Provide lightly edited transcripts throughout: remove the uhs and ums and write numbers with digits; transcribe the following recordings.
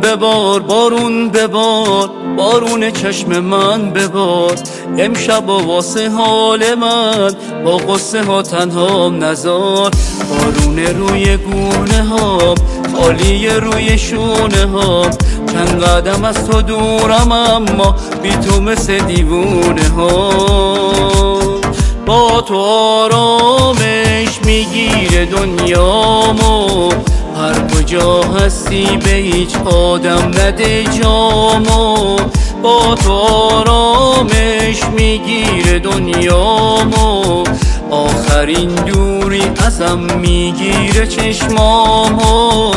ببار، بارون ببار، بارون چشم من ببار. امشب واسه حال من با قصه ها تنهام نزار. بارون روی گونه ها، خالی روی شونه ها. چند قدم از تو دورم اما بی تو مثل دیوونه ها. با تو آرامش میگیره دنیامو، هر کجا هستی به هیچ آدم نده جامو. با تو آرامش میگیره دنیامو، آخرین دوری ازم میگیره چشمامو.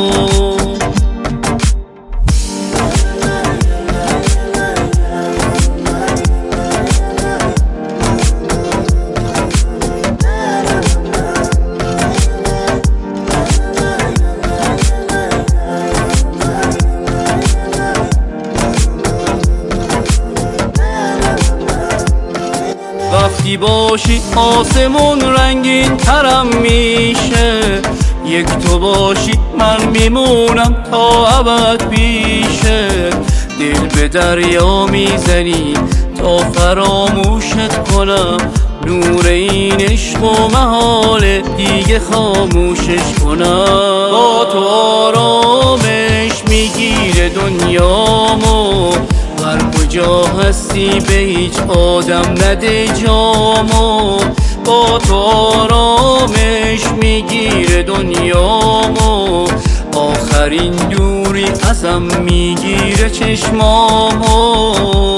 وقتی باشی آسمون رنگین ترم میشه، یک تو باشی من میمونم تا ابد پیشه. دل به دریا میزنی تا فراموشت کنم، نور این عشق و محال دیگه خاموشش کنم. با تو آرامش میگیره دنیامو، هر کجا هستی به هیچ آدم نده جامو. با تو آرامش میگیره دنیامو، آخرین دوری ازم میگیره چشمامو.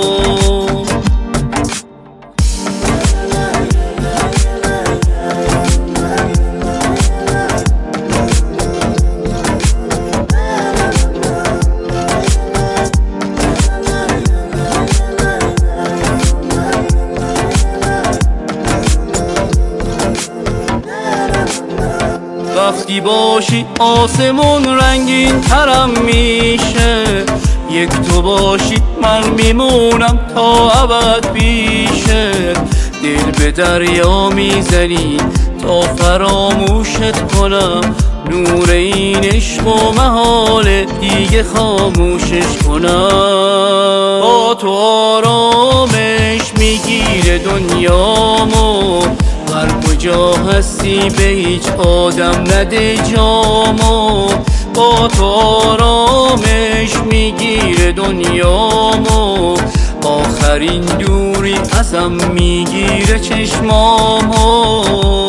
وقتی باشی آسمون رنگین ترم میشه، یک تو باشی من میمونم تا ابد پیشه. دل به دریا میزنی تا فراموشت کنم، نور این عشق و محال دیگه خاموشش کنم. با تو آرامش میگیره دنیامو، هر کجا هستی به هیچ آدم نده جامو. با تو آرامش میگیره دنیامو، آخرین دوری ازم میگیره چشمامو.